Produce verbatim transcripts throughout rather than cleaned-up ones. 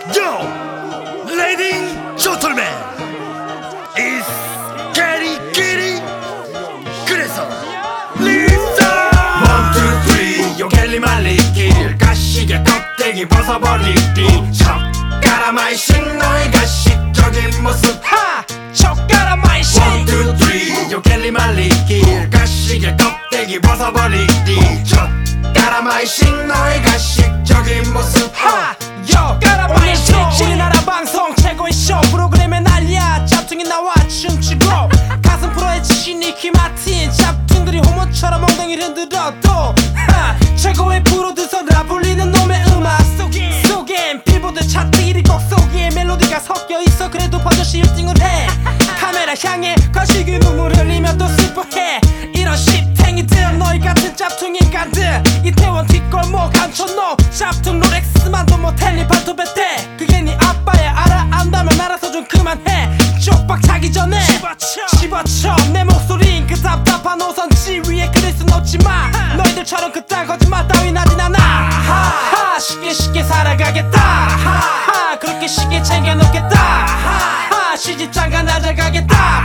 Yo, ladies, gentlemen, it's Gary Kitty. 그래서 리사 원, 투, 쓰리, 요 갤리 말리길 가시게 껍데기 벗어버리기 젓가락 마이싱 너의 가식적인 모습 하! 젓가락 마이싱 원, 투, 쓰리, 요 갤리 말리길 가시게 껍데기 벗어버리기 젓가락 마이싱 너의 가식적인 모습 하! 젓가락 마이싱 우리나라 방송 최고의 쇼 프로그램의 난리야 짭퉁이 나와 춤추고 가슴 프로의 지신 니키 마틴 짭퉁들이 호모처럼 엉덩이를 흔들어도 하! 최고의 프로듀서라 불리는 놈의 음악 속에 속엔 빌보드 차트 일 위 곡 속에 멜로디가 섞여있어 그래도 버젓이 일 등을 해 카메라 향해 거시기 눈물 흘리며 또 슬퍼해 이런 씹탱이들 너희 같은 짭퉁 인간들 이태원 뒷골목 감천로 짭퉁 롤렉스만도 못해 니 발톱에 대 그게 네 아빠야 알아 안다면 알아서 좀 그만해 쪽박 차기 전에 집어쳐 집어쳐 내 목소리인 그 답답한 오선지 위에 그릴 순 없지만 너희들처럼 그딴 거짓말 따윈 하진 않아 하 쉽게 쉽게 살아가겠다 하 그렇게 쉽게 챙겨놓겠다 하 시집장가 나잘 가겠다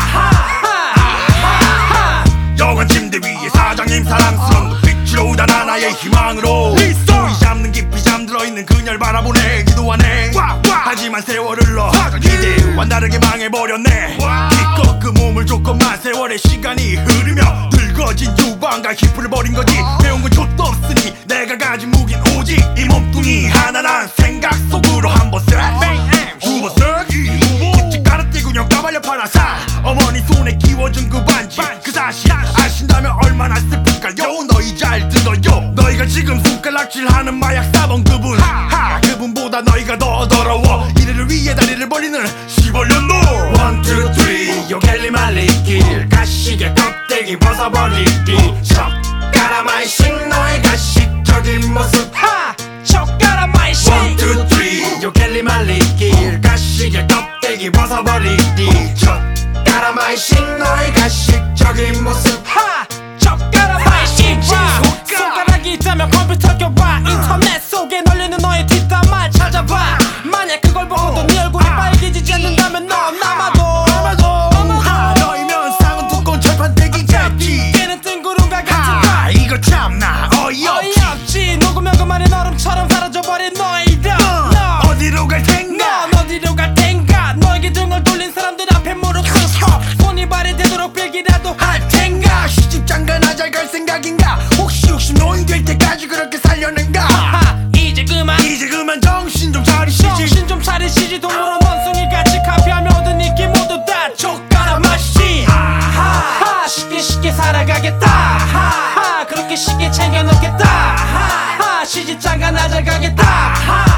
여관 침대 위에 사장님 사랑스러운 눈빛으로 우단 나의 희망으로 소리 잡는 깊이 잠들어있는 그녀를 바라보네 기도하네 하지만 세월을 흘러 기대와 다르게 망해버렸네 기껏 그 몸을 줬건만 세월의 시간이 흐르며 늙어진 유방과 히프를 버린 거지 배운 건 족도 없으니 내가 가진 무긴 오직 이 몸뚱이 하나란 생각 속으로 한번 쓱 두번 쓱 굳이 깔아떼고 그냥 까발려 팔아사 어머니 손에 끼워준 그 반지 그 사실 아신다면 얼마나 슬플까요 너희 잘 들어요 너희가 지금 손가락질하는 마약 사범 그분 하 그분보다 너희가 더 더러워 이래를 위해 다리를 벌리는 시벌년도 원, 투, 쓰리 요 갤리 말리길 가시게 껍데기 벗어버리기 젓가락 마이싱 너의 가식적인 모습 하 젓가락 마이싱 원, 투, 쓰리 요 갤리 말리길 가시게 껍데기 벗어버리기 젓가락 마이싱 너의 가식적인 모습 하 젓가락 마이싱 손가락이 있다면 컴퓨터 켜봐 인터넷 속에 널리는 너의 뒷담화 찾아봐 만약 그걸 보고도 네 얼굴이 빨개지지 않는다면 넌 남아도 너희면 상은 두꺼운 철판 떼기겠지 걔는 뜬구름과 같은 하 이거 참나 어이없지 어이없지 녹으면 그만인 얼음처럼 사라져버린 너희들 너 어디로 갈 텐가 넌 어디로 갈 텐가 너에게 등을 돌린 사람들 앞에 무릎 꿇고 손이 발이 되도록 빌기라도 할 텐가 시집장가 나 잘 갈 생각인가 혹시 혹시 노인 될 때까지 그렇게 살려는가 하 이제 그만 이제 그만 정신 좀 차리시지 정신 좀 차리시지 동물원 원숭이같이 카피하며 얻은 인기 모두 다 젓가락 맛이 하 쉽게 쉽게 살아가겠다 하 그렇게 쉽게 챙겨놓겠다 하 시집장가 나 잘 가겠다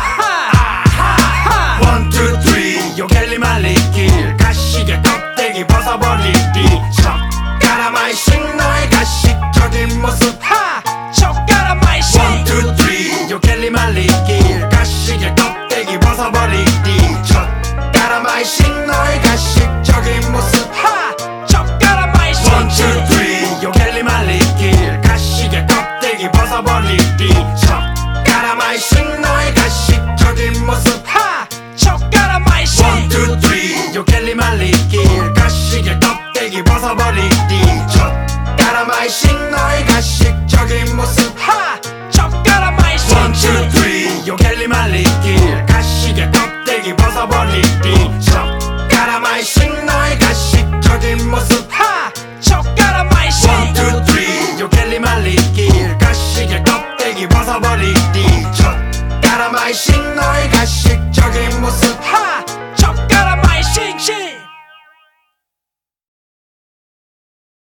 원, 투, 쓰리 요 갤리 말리길 가시게 껍데기 벗어버리기 젓가락 마이싱 너의 가식적인 모습 하 젓가락 마이싱 원, 투, 쓰리 요 갤리 말리길 가시게 껍데기 벗어버리기 젓가락 마이싱 너의 가식적인 모습 하 젓가락 마이싱 원, 투, 쓰리 요 갤리 말리길 가시게 껍데기 벗어버리기 젓가락 마이싱 너의 가식적인 모습 하 젓가락 마이싱 원, 투, 쓰리 요 갤리 말리길 가시게 껍데기 벗어버리기 젓가락 마이싱 너의 가식적인 모습 하 젓가락 마이싱 원, 투, 쓰리 요 갤리 말리길 가시게 껍데기 벗어버리기 젓가락 마이싱 너의 가식적인 모습 하